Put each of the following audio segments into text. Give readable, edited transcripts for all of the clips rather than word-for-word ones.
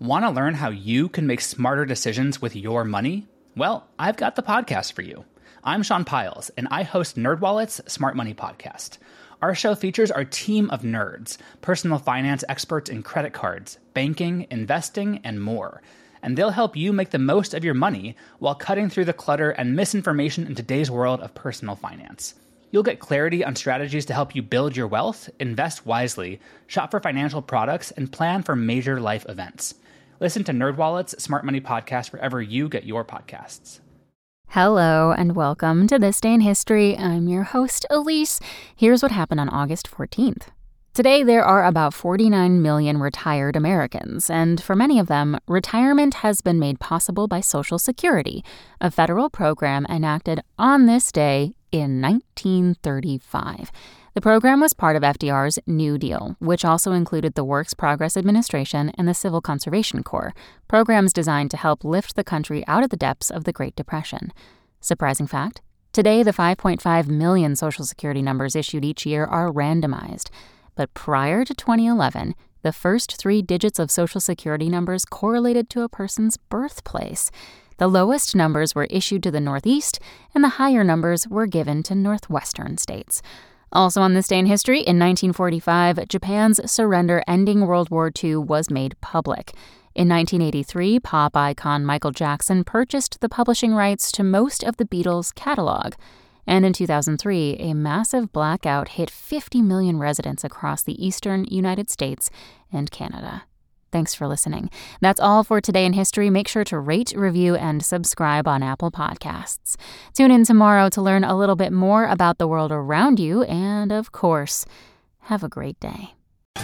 Want to learn how you can make smarter decisions with your money? Well, I've got the podcast for you. I'm Sean Piles, and I host NerdWallet's Smart Money Podcast. Our show features our team of nerds, personal finance experts in credit cards, banking, investing, and more. And they'll help you make the most of your money while cutting through the clutter and misinformation in today's world of personal finance. You'll get clarity on strategies to help you build your wealth, invest wisely, shop for financial products, and plan for major life events. Listen to NerdWallet's Smart Money Podcast wherever you get your podcasts. Hello and welcome to This Day in History. I'm your host, Elise. Here's what happened on August 14th. Today, there are about 49 million retired Americans, and for many of them, retirement has been made possible by Social Security, a federal program enacted on this day in 1935. The program was part of FDR's New Deal, which also included the Works Progress Administration and the Civil Conservation Corps, programs designed to help lift the country out of the depths of the Great Depression. Surprising fact? Today, the 5.5 million Social Security numbers issued each year are randomized. But prior to 2011, the first 3 digits of Social Security numbers correlated to a person's birthplace. The lowest numbers were issued to the Northeast, and the higher numbers were given to Northwestern states. Also on this day in history, in 1945, Japan's surrender ending World War II was made public. In 1983, pop icon Michael Jackson purchased the publishing rights to most of the Beatles' catalog. And in 2003, a massive blackout hit 50 million residents across the eastern United States and Canada. Thanks for listening. That's all for Today in History. Make sure to rate, review, and subscribe on Apple Podcasts. Tune in tomorrow to learn a little bit more about the world around you. And, of course, have a great day.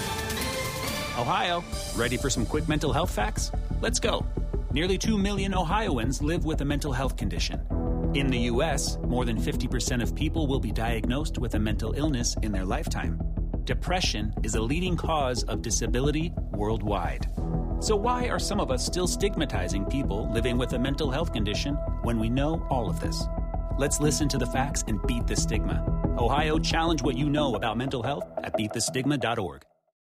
Ohio, ready for some quick mental health facts? Let's go. Nearly 2 million Ohioans live with a mental health condition. In the U.S., more than 50% of people will be diagnosed with a mental illness in their lifetime. Depression is a leading cause of disability worldwide. So why are some of us still stigmatizing people living with a mental health condition when we know all of this? Let's listen to the facts and beat the stigma. Ohio, challenge what you know about mental health at beatthestigma.org.